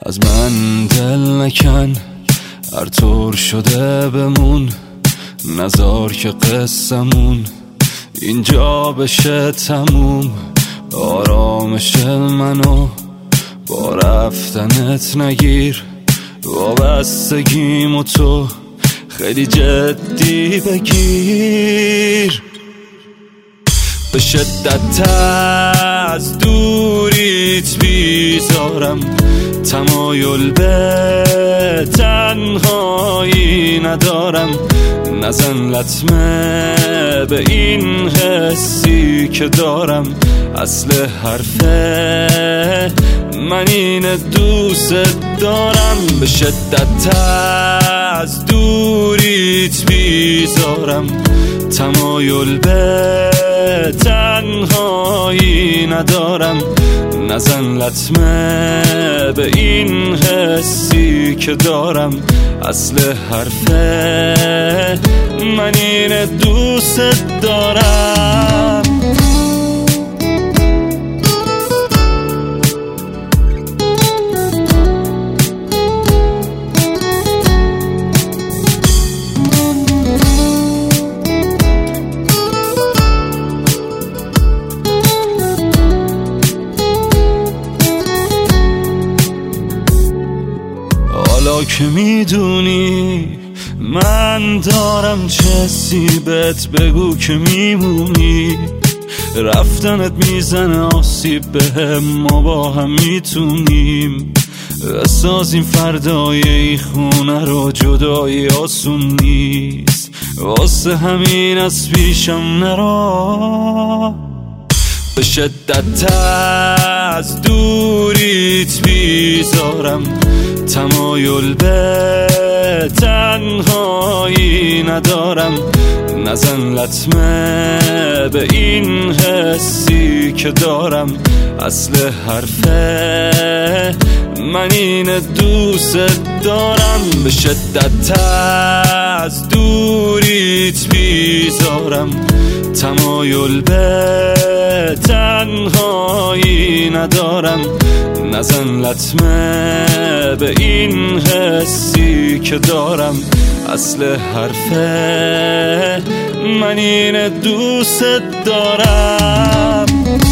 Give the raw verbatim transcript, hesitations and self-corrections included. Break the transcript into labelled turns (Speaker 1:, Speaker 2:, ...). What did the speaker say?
Speaker 1: از من دل نکن، هر طور شده بمون، نذار که قصمون اینجا بشه تموم. آرامش منو با رفتنت نگیر، وابستگیمو تو خیلی جدی بگیر. به شدت از دوریت بیزارم، تمایل به تنهایی ندارم. نزن لطمه به این حسی که دارم، اصل حرفه من این دوست دارم. به شدت از دوریت بیزارم، تمایل به تنهایی ندارم. نزن لطمه به این حسی که دارم، اصل حرفه من این دوست دارم. حالا که میدونی من دارم چه سیبت، بگو که میمونی. رفتنت میزنه آسیب بهم، ما با هم میتونیم بسازیم فردای این خونه رو. جدایی آسون نیست، واسه همین از پیشم نرو. به شدت از دوریت بیزارم، تمایل به تنهایی ندارم. نزن لطمه به این حسی که دارم، اصل حرفه من این دوست دارم. به شدت از دوریت بیزارم، تمایل به تنهایی ندارم. نزن لطمه به این حسی که دارم، اصل حرفه من این دوست دارم.